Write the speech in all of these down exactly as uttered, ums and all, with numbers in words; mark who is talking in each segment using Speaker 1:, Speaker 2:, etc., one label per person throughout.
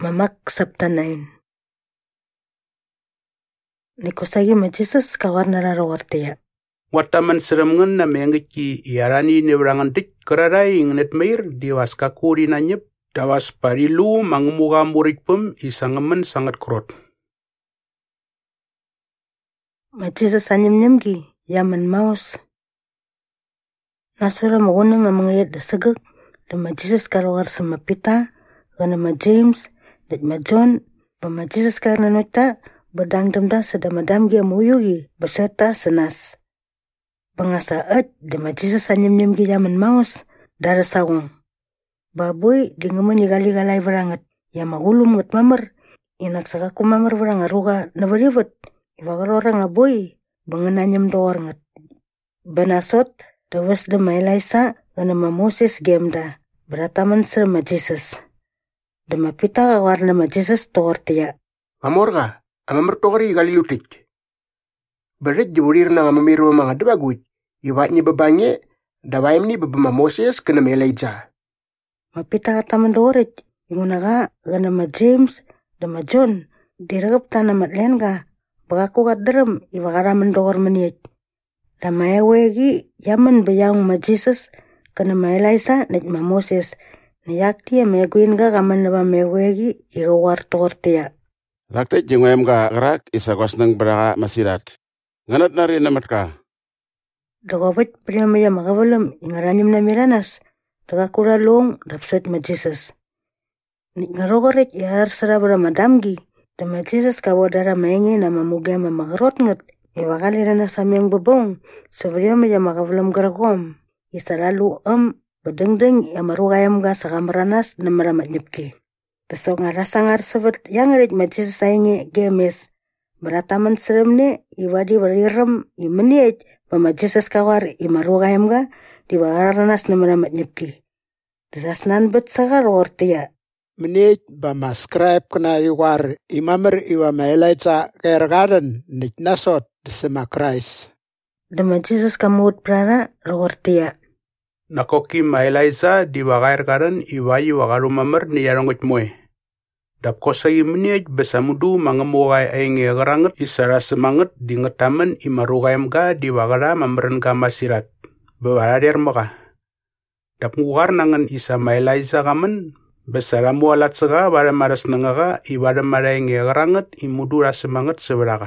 Speaker 1: Mamak sabtanain. Nikosagi ma Jesus kawarnara rawartiya.
Speaker 2: Wataman seremengen na mengeki iarani neberangan dik kerarai ingnet meir diwas kakuri nanyep dawas parilu mangemuga murid pem isangemen sangat krot.
Speaker 1: Ma Jesus anyem-nyemgi yaman maus. Nasura mauna nga mangayat da segek da ma Jesus karawar sama Pita gana ma James da ma John ba ma Jesus karna nota bedang demda sada madam gia muyugi beserta senas. Bangasa et da ma Jesus anyem-nyemgi yaman maus dara sawang. Baboy di ngemen igali-galai verangat ya mahulum nget mamer inak sakaku mamer veranga ruga navarivet iwagar orang aboy bengenanyem doar nget. Banasot dawas da ma Elisa gana ma Moses gemda berataman ser ma Jesus. Da ma Pita kawarna ma Jesus toortia.
Speaker 3: Mamorga, ama mertogari gali lutik. Berit jumurir na nga mamiru mga dabagut. Iwat ni babanye, dawaim ni babama Moses kena ma Elijah.
Speaker 1: Ma Pita kataman doorit, ingunaga gana ma James da ma John diragap tanah matlen ga bagaku kat derem iwagara mendoor meniat. Da ma ewegi yaman bayang ma Jesus kena ma Elisa net ma Moses. Nayakti ya meguin ga kaman na ma ewegi igawar toortia.
Speaker 4: Lakte jengwem ga gerak isa kwasnang beraka masirat. Nganat nari namat ka.
Speaker 1: Dagawat priyama ya makavalam ingaranyam na miranas. Dagakura long dapsot ma Jesus. Ngarogoret iharar sarabara madamgi. Da ma Jesus kawadara maingi na mamugya ma magarot ngat. Iwakalira na samyang babong. Sabriyama ya makavalam garagom. Isa lalu am badengdeng ya marugayam ga sakamaranas na maramat nyepki. Daso nga rasangar sabat yang rit ma Jesus aingi gemes. Berataman seremne iwadi warirem imeniat ma Jesus kawar imarugayam ga diwaranas na maramat nyepki. Dirasnan bet sagar ortia.
Speaker 5: Menit ba mascribe kana iwar imamer iwa ma Elijah kairgaran nit nasot desema Christ.
Speaker 1: Da ma Jesus kamut prara ortia.
Speaker 2: Nakoki ma Elisa diwagair karan iwayi wagarumamer ni yarongot moe. Dap kosagi meniaj besamudu mangemugai ainge garanget isara semangat di ngetamen imarugayam ga diwagara mameren ga masirat. Bewarader maka. Dap ngugar nangan isa ma Elisa kamen besara mualat sega bara maras nengaga ibada mara ainge garanget imudu rasemangat seberaka.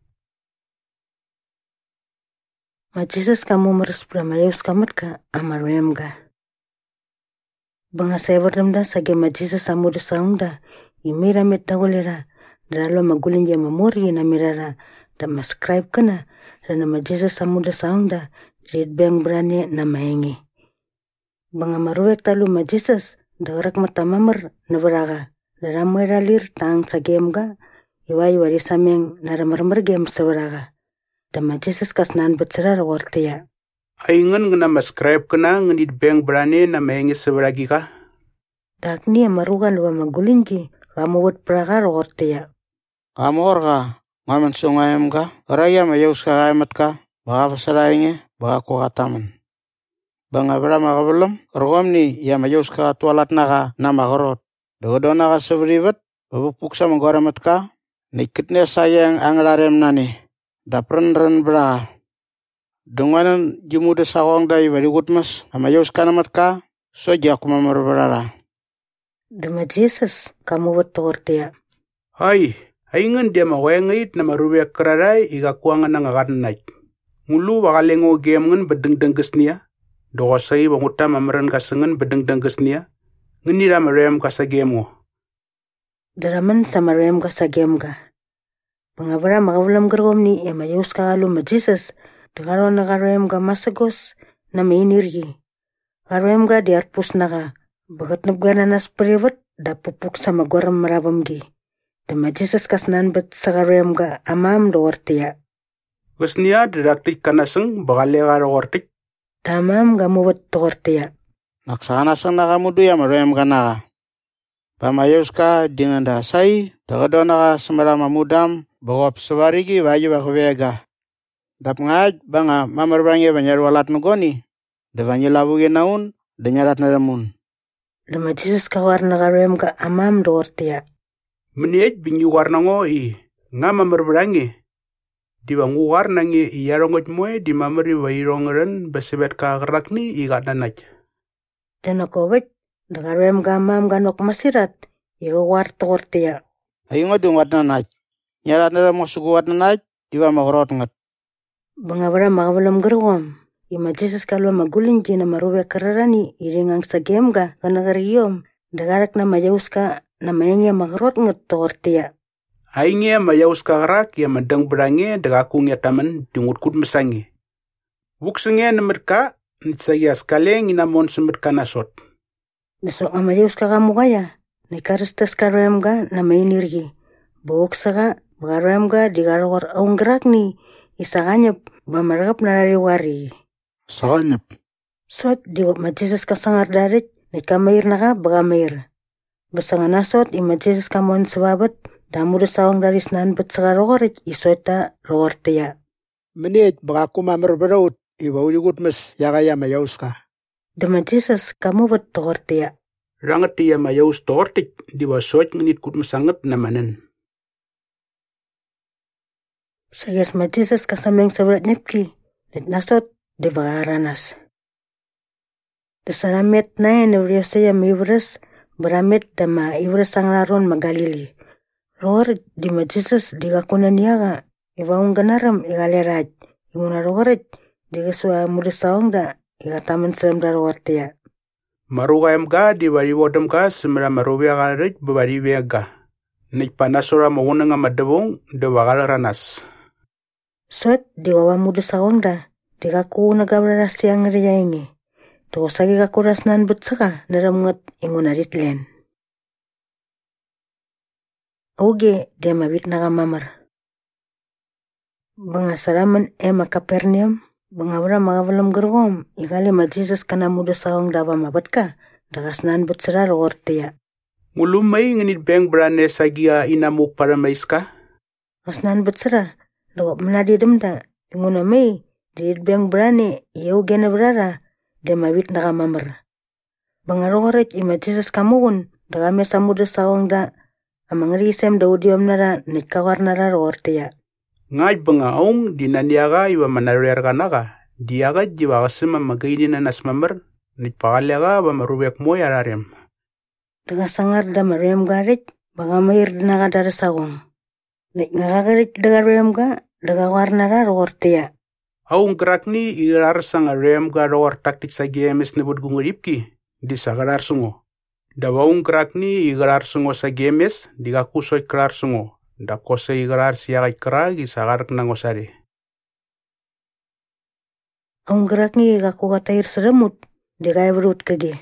Speaker 1: Ma Jesus kamu meres pramayus kamet ka amarwem ga. Bangasa everdem da sage ma Jesus amu da saungda. Imira met dagolera. Dalo magulin ya memori na mirara. Da mascribe kana. Rana ma Jesus amu da saungda. Red bang berani na maingi. Banga maruek talu ma Jesus. Dagarak mata mamer na veraga. Dara ralir tang sa game ga. Iwai wari sameng naramarmar game sa veraga. Da ma Jesus kasnan betserar wartia.
Speaker 2: Aingan ngana mascribe kana nganit bang berani na maingi seberagi ka.
Speaker 1: Dakni marugan wa magulinji. Kamu buat pragar wartia.
Speaker 5: Kamu orga ngaman sungayam ka raya mayaus ka ayam ka baka pasarainge baka ko kataman. Banga berama kabelum rogom ni ya mayaus ka tualat naka nama korot. Dodo naka sebribat babupuk sa manggoramat ka nikitnya sayang anglarem nani dapren ren bra. Dunganan jimuda sawang dai waligut mas amayaus ka namat ka soja kumamar berara.
Speaker 1: Da ma Jesus kamu buat tortia.
Speaker 2: Hai, aingan dia mawengait na marubiak kerarai iga kuangan na ngakarnay. Ngulu wakalengo geamngan bedeng-dengges niya. Dokosay wanguta mamaran kasengan bedeng-dengges niya. Nganira marayam ka sa geamo.
Speaker 1: Daraman sa marayam ka sa geam ga. Pangabara makawulam gargom ni ya mayus ka alu ma Jesus. Dakaron na karayam ka masagos na mainirgi. Karayam ka diarpus na ka. Bagat nabgana nas privat da pupuk sa magoram marabamgi. Da ma Jesus kasnan bet sa karayam ka amam do ortia.
Speaker 2: Gus niya didaktik kanaseng bakale karo ortik.
Speaker 1: Da amam gamu bet to ortia.
Speaker 5: Naksanasang nakamudu ya marayam ka na. Pamayos ka dengan dasai dagadona ka semarama mudam bagop sawarigi waju bakubega. Dap ngaj banga mamarbange banyarwalat nugoni. Da banyilabugi naun, da nyarat naramun.
Speaker 1: Da ma Jesus kawar na karayam ka amam do ortia.
Speaker 2: Meniaj binyuar nango i ngama merberangi. Di banguar nangi i yarongoj moe di mameri wa irongeren besebet ka gerakni i gadanaj.
Speaker 1: Dan ako wik, dagarem gamam ganok masirat, igo war tortia.
Speaker 5: Ayungo dung wat nanaj. Nyara nara mosugu wat nanaj, diwa magrot ngat.
Speaker 1: Bangabara magabalam gerwam. Ima Jesus kalwa magulinji na marube kararani iringang sa gemga kanagariyom. Dagarak na mayauska na mayangya magrot ngat tortia.
Speaker 2: Ainge mayaus karak ya madang berange dagakung ya taman dungutkut mesangi. Wuksenge nemerka nitsaya skaleng inamon semerka nasot.
Speaker 1: Nasok nga mayaus kakamukaya. Nikaristas karemga na mainirgi. Buksaga bagaremga digaror aung gerak ni isaganyap bamaragap narariwari.
Speaker 5: Saganyap.
Speaker 1: Sot diwap majesus kasangar darit nikamair naka bagamair. Basanga nasot ima Jesus kamon sababat damuda sawang dari snan bet sagarorit isota rortia.
Speaker 5: Menit baka kumamar berut iwa uligut mes yagaya mayauska.
Speaker 1: Dama Jesus kamu bet tortia.
Speaker 2: Rangat ya mayaus tortik diwasot ngenit kut mesangat namanen.
Speaker 1: Sagas ma Jesus kasameng sabrat nyepki net nasot de bagaranas. Desaramet na nevriyo saya mivres beramet dama ivres sanglaron magalili. Rohor di ma Jesus digakunan yaga iwaung ganaram igaleraj. Imuna rohoret digaswa muda sawang da igataman seram da rohortia.
Speaker 2: Marugayam ga di bari wodam ga semera marubia garit bari wega. Nik panasora mauna nga madabong de ranas.
Speaker 1: Sot diwawa muda sawang da digaku nagabra siang riyaingi. To sagi kakuras nan butsaga naramngat ingunarit len. Oge dia mabit nagamamar. Bangasaraman ema Kapernium. Bangabra magabalam gergom, igali ma Jesus kana muda sawang daba mabatka, dagasnan butsara rortia.
Speaker 2: Ngulum may ngenit beng brane sagia inamuk para maiska?
Speaker 1: Gasnan butsara, lawap menadi demda, inguna may, did beng brane, iyaw gena brara, de mabit nagamamar. Bangaroret ima Jesus kamugun, dagame sa muda sawang da, amang risem daudiom nara, nikawar nara rortia.
Speaker 2: Ngay bangaong dinaniaga iwa manarerga naga. Diaga jiwa kasima magaini na nasmamar. Nipakalaga ba marubek mo yararem.
Speaker 1: Daga sangar da marem garit. Baga mayir dinaga dara sawang. Nik ngagagarit daga rem ga. Daga warnara rortia.
Speaker 2: Aung gerak ni irar sang rem ga ror taktik sa gemes nebut gunguripki. Di sagarar sungo. Dawaung gerak ni irar sungo sa gemes. Diga kusoy kerar sungo. Da kose igrar siya kay kragi sa garak ng osari.
Speaker 1: Ang gerak ni gaku katahir seramut, di kaya berut kage.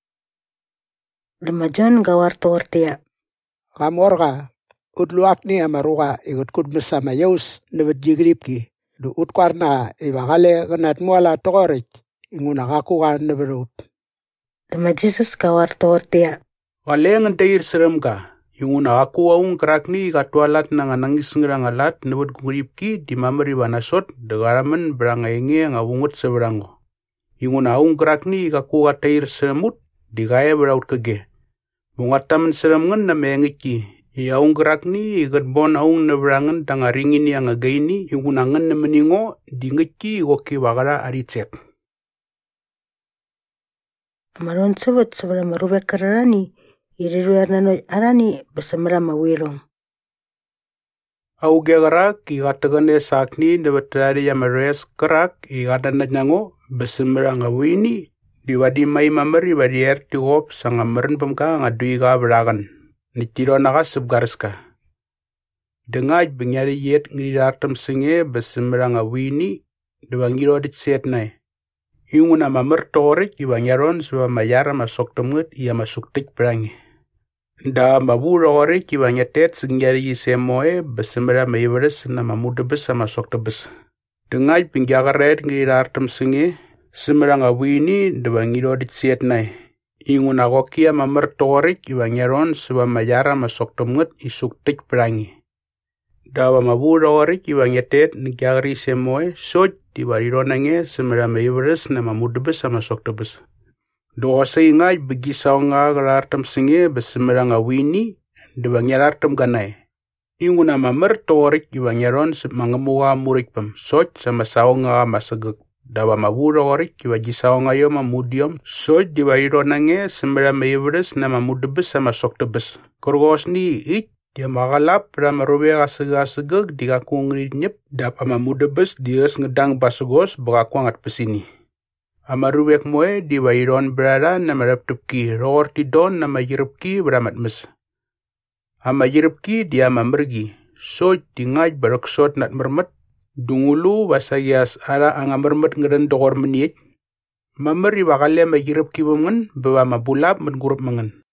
Speaker 1: Demajon gawar tortia.
Speaker 5: Kamor ka, utluak ni amaruka igot kudmesa mayaus nebet jigripki. Du utkwar na ibakale kanat muala tokorik, inguna kaku ka neberut.
Speaker 1: Dema Jesus gawar tortia.
Speaker 2: Waleng ang tahir seram ka. Yung una aku aung kerak ni katualat na nga nangis ngerang alat nebut guripki di mamari banasot degaraman berangenge nga wungut seberango. Yung una aung kerak ni kaku katair seremut di gaya beraut kege. Bungataman seremengan na mengiki. I aung kerak ni igat bon aung neberangan tang aringin yang againi yung unangan na meningo di ngeki goki wagara aritsek.
Speaker 1: Amaron sebut sebera marubek kararani. Iriruar nanoy arani besamara mawirong.
Speaker 2: Au gerak igatagane sakni nebetrari yamares kerak igatanat nyango besamara ngawini diwadi may mamari badier tigop sangameren pemka ngadui ga beragan. Nitiro naka subgarska. Dengaj bengyari yet ngiridartam senge besamara ngawini dewangiro dit set nai. Yung una mamer torik ibanyaron suwa mayara masok temut iya masuk tik berangi. Da mabura ore kiwa nyatet singyari semoe besemera mayveres na mamuda bes sama sok tebes. Dengai pinggagaret ngirartem singe semerang awini de bangido dit siet nai. Ingun agokia mamer torik kiwa nyaron sewa mayara masok temet isuk tik perangi. Da mabura ore kiwa nyatet ngyagari semoe soj di barironange semera mayveres na mamuda bes sama sok tebes. Doa sa ingay bagi sa nga garartam singe besemerang awini de banyarar tem ganai. Inguna mamer torik ibanyaron mangemuwa murik pem soch sama saonga masagek. Dawa mabura orik iwa jisaonga yo mamudium soch diwa ironange sembera meibres na mamudebes sama soktebes. Korgos ni ich dia magalap rama robe asegeg diga kungri nyep dap ama mudebes dias ngedang basugos baka kuangat pesini. Ama ruwek moe diwa iron berada nama reptupki ror tidon nama yirupki beramat mes. Ama yirupki dia mamergi soch dingaj baroksot nat mermet dungulu wasayas ara anga mermet ngeden dogor menit. Mameri wakale ma yirupki bumen bawa mabulap mengurup mengen.